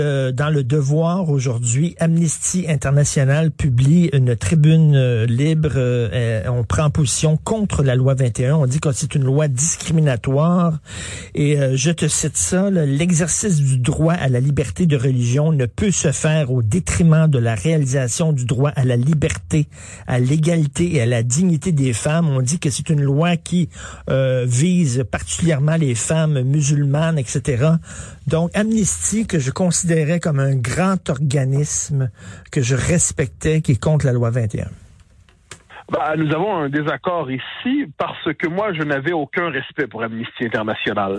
Dans le Devoir aujourd'hui, Amnesty International publie une tribune libre. On prend position contre la loi 21. On dit que c'est une loi discriminatoire. Et je te cite ça, là, l'exercice du droit à la liberté de religion ne peut se faire au détriment de la réalisation du droit à la liberté, à l'égalité et à la dignité des femmes. On dit que c'est une loi qui vise particulièrement les femmes musulmanes, etc. Donc, Amnesty, que je considérais comme un grand organisme que je respectais, qui est contre la loi 21. Nous avons un désaccord ici parce que moi, je n'avais aucun respect pour Amnesty International.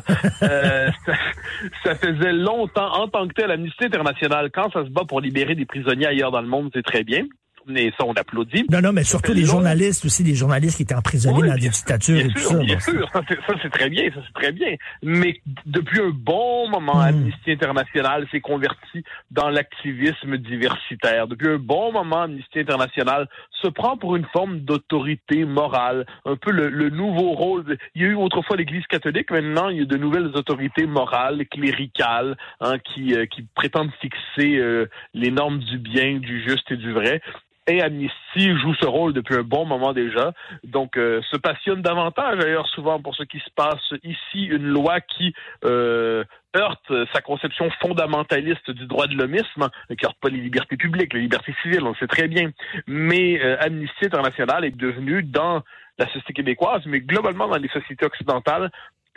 Ça faisait longtemps, en tant que tel, Amnesty International, quand ça se bat pour libérer des prisonniers ailleurs dans le monde, c'est très bien. Mais ça, on applaudit. Non, mais surtout les journalistes aussi, des journalistes qui étaient emprisonnés dans des dictatures et tout ça. Bien sûr, ça c'est très bien, Mais depuis un bon moment, Amnesty International s'est converti dans l'activisme diversitaire. Depuis un bon moment, Amnesty International se prend pour une forme d'autorité morale, un peu le nouveau rôle. Il y a eu autrefois l'Église catholique, maintenant il y a de nouvelles autorités morales, cléricales, qui prétendent fixer les normes du bien, du juste et du vrai. Et Amnesty joue ce rôle depuis un bon moment déjà, donc se passionne davantage d'ailleurs souvent pour ce qui se passe ici, une loi qui heurte sa conception fondamentaliste du droit de l'hommisme, qui heurte pas les libertés publiques, les libertés civiles, on le sait très bien. Mais Amnesty International est devenu dans la société québécoise, mais globalement dans les sociétés occidentales,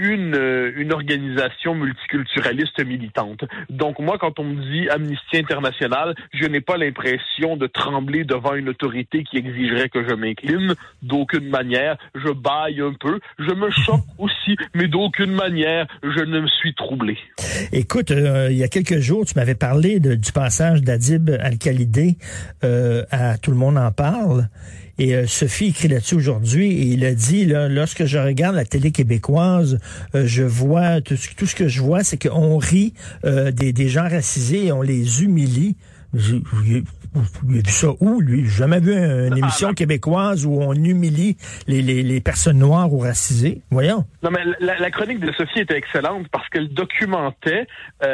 une organisation multiculturaliste militante. Donc moi, quand on me dit Amnesty International, je n'ai pas l'impression de trembler devant une autorité qui exigerait que je m'incline. D'aucune manière, je bâille un peu, je me choque aussi, mais d'aucune manière, je ne me suis troublé. Écoute, il y a quelques jours, tu m'avais parlé du passage d'Adib Al-Khalidé à Tout le monde en parle. Et Sophie écrit là-dessus aujourd'hui et il a dit, là, lorsque je regarde la télé québécoise, je vois, tout ce que je vois, c'est qu'on rit des gens racisés et on les humilie. Il a vu ça où, lui? J'ai jamais vu une émission québécoise où on humilie les personnes noires ou racisées. Voyons. Non, mais la chronique de Sophie était excellente parce qu'elle documentait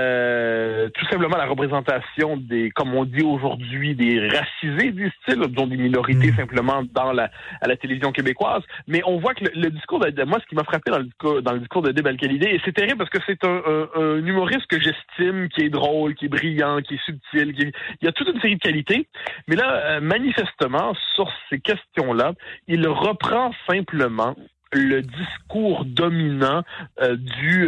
tout simplement la représentation comme on dit aujourd'hui, des racisés, disent-ils, dont des minorités simplement à la télévision québécoise. Mais on voit que le discours moi, ce qui m'a frappé dans le discours d'Adib Al-Khalidé, et c'est terrible parce que c'est un humoriste que j'estime, qui est drôle, qui est brillant, qui est subtil, il y a toute une série de qualités. Mais là, manifestement, sur ces questions-là, il reprend simplement le discours dominant du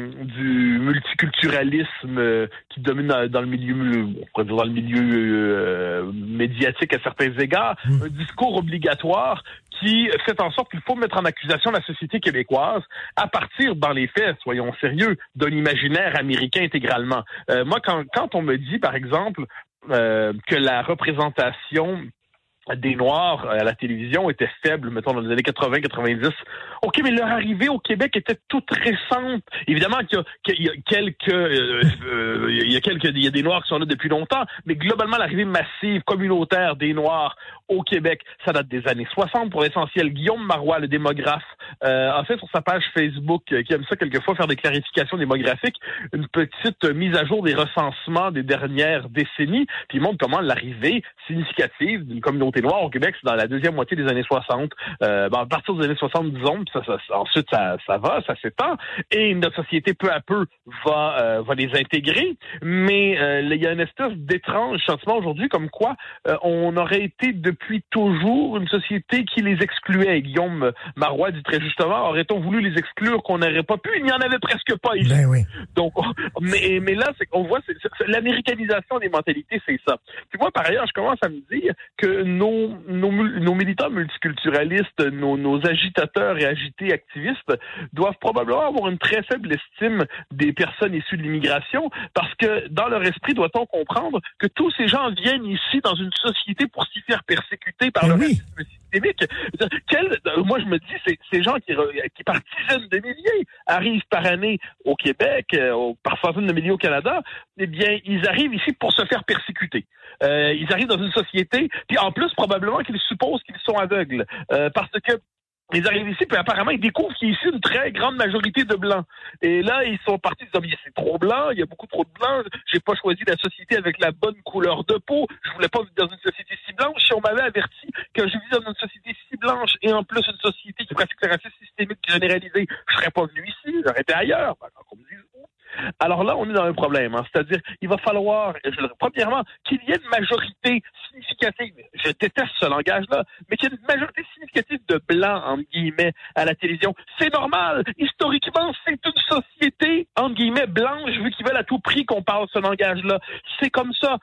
multiculturalisme qui domine dans le milieu, on pourrait dire dans le milieu médiatique à certains égards, un discours obligatoire qui fait en sorte qu'il faut mettre en accusation la société québécoise à partir, dans les faits, soyons sérieux, d'un imaginaire américain intégralement. Moi, quand on me dit, par exemple, que la représentation des Noirs à la télévision était faible, mettons, dans les années 80-90. OK, mais leur arrivée au Québec était toute récente. Évidemment qu'il y a des Noirs qui sont là depuis longtemps, mais globalement, l'arrivée massive, communautaire des Noirs au Québec, ça date des années 60 pour l'essentiel. Guillaume Marois, le démographe, a fait sur sa page Facebook, qui aime ça quelquefois faire des clarifications démographiques, une petite mise à jour des recensements des dernières décennies, puis il montre comment l'arrivée significative d'une communauté noire au Québec, c'est dans la deuxième moitié des années 60. À partir des années 70, disons, puis ensuite ça s'étend, et notre société peu à peu va les intégrer, mais il y a une espèce d'étrange sentiment aujourd'hui comme quoi on aurait été depuis toujours une société qui les excluait. Guillaume Marois dit très justement, aurait-on voulu les exclure qu'on n'aurait pas pu? Il n'y en avait presque pas ici. Ben oui. Donc, mais là, on voit l'américanisation des mentalités, c'est ça. Puis moi, par ailleurs, je commence à me dire que nos militants multiculturalistes, nos agitateurs et agités activistes doivent probablement avoir une très faible estime des personnes issues de l'immigration, parce que dans leur esprit, doit-on comprendre que tous ces gens viennent ici dans une société pour s'y faire persécuter par le racisme systémique. Moi, je me dis, ces gens qui par dizaines de milliers arrivent par année au Québec, par centaines de milliers au Canada, eh bien, ils arrivent ici pour se faire persécuter. Ils arrivent dans une société, puis en plus, probablement qu'ils supposent qu'ils sont aveugles, parce que Ils arrivent ici, puis apparemment, ils découvrent qu'il y a ici une très grande majorité de Blancs. Et là, ils sont partis, ils disent, c'est trop blanc, il y a beaucoup trop de Blancs, j'ai pas choisi la société avec la bonne couleur de peau, je voulais pas vivre dans une société si blanche. Si on m'avait averti que je vivais dans une société si blanche, et en plus une société qui est presque raciste systémique généralisée, je serais pas venu ici, j'aurais été ailleurs. Qu'on me dise où. Alors là, on est dans un problème. C'est-à-dire, il va falloir, premièrement, qu'il y ait une majorité significative, je déteste ce langage-là, mais qu'il y ait une majorité significative de blancs, entre guillemets, à la télévision. C'est normal. Historiquement, c'est une société, entre guillemets, blanche, vu qu'ils veulent à tout prix qu'on parle ce langage-là. C'est comme ça.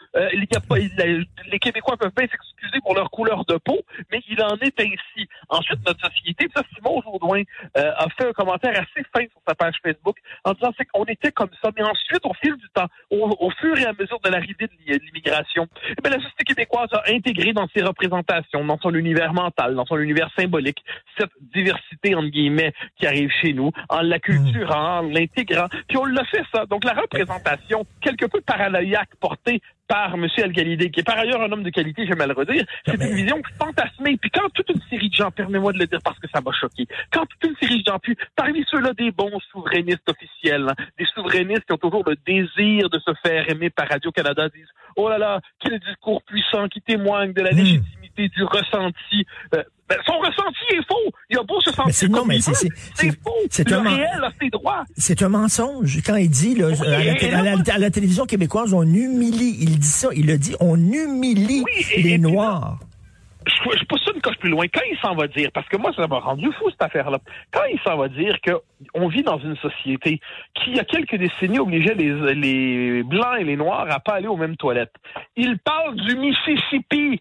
Les Québécois peuvent bien s'excuser pour leur couleur de peau, mais il en est ainsi. Ensuite, notre société, ça, Simon Jourdouin a fait un commentaire assez fin sur sa page Facebook en disant c'est qu'on était comme ça, mais ensuite, au fil du temps, au fur et à mesure de l'arrivée de l'immigration, la société québécoise a intégré dans ses représentations, dans son univers mental, dans son univers symbolique, cette diversité, entre guillemets, qui arrive chez nous, en l'acculturant, en l'intégrant. Puis on l'a fait, ça. Donc la représentation, quelque peu paranoïaque, portée par M. Al-Khalidi, qui est par ailleurs un homme de qualité, j'aime à le redire, c'est une vision fantasmée. Puis quand toute une série de gens, permets-moi de le dire parce que ça m'a choqué, quand toute une série de gens, puis parmi ceux-là, des bons souverainistes officiels, des souverainistes qui ont toujours le désir de se faire aimer par Radio-Canada, disent « Oh là là, quel discours puissant qui témoigne de la légitimité du ressenti. » Son ressenti est faux. Il a beau se sentir comme il veut. C'est faux. Le réel a ses droits. C'est un mensonge. Quand il dit, là, à la télévision québécoise, on humilie. Il dit ça. Il a dit, on humilie les Noirs. Je pousse ça une coche plus loin. Quand il s'en va dire, parce que moi, ça m'a rendu fou, cette affaire-là. Quand il s'en va dire qu'on vit dans une société qui, il y a quelques décennies, obligeait les Blancs et les Noirs à pas aller aux mêmes toilettes. Il parle du Mississippi.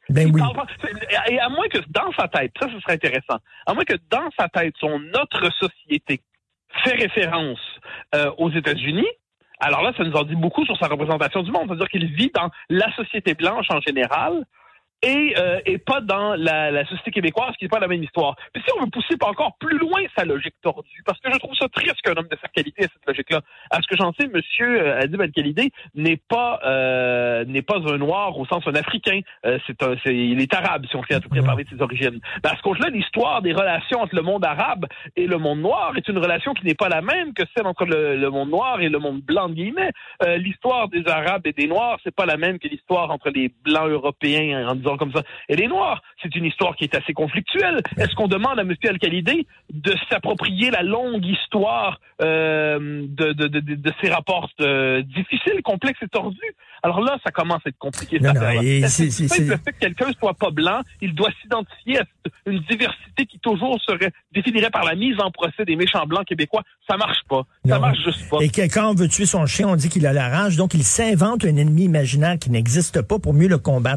Et à moins que dans sa tête, ça, ce serait intéressant, à moins que dans sa tête, notre société fait référence aux États-Unis, alors là, ça nous en dit beaucoup sur sa représentation du monde. C'est-à-dire qu'il vit dans la société blanche en général, et pas dans la société québécoise qui n'est pas la même histoire. Puis si on veut pousser pas encore plus loin sa logique tordue, parce que je trouve ça triste qu'un homme de sa qualité ait cette logique-là. À ce que j'en sais, M. Adib Al-Khalidi n'est pas un noir au sens un africain. Il est arabe, si on fait à tout près parler de ses origines. Mais à ce compte-là, l'histoire des relations entre le monde arabe et le monde noir est une relation qui n'est pas la même que celle entre le monde noir et le monde blanc, guillemets. L'histoire des Arabes et des Noirs, c'est pas la même que l'histoire entre les Blancs européens, en disant comme ça, et les Noirs. C'est une histoire qui est assez conflictuelle. Est-ce qu'on demande à M. Al-Khalidi de s'approprier la longue histoire de ces rapports difficiles, complexes et tordus? Alors là, ça commence à être compliqué. Le fait que quelqu'un soit pas blanc, il doit s'identifier à une diversité qui toujours définirait par la mise en procès des méchants blancs québécois. Ça marche pas. Ça marche juste pas. Et quelqu'un veut tuer son chien, on dit qu'il a la rage, donc il s'invente un ennemi imaginaire qui n'existe pas pour mieux le combattre.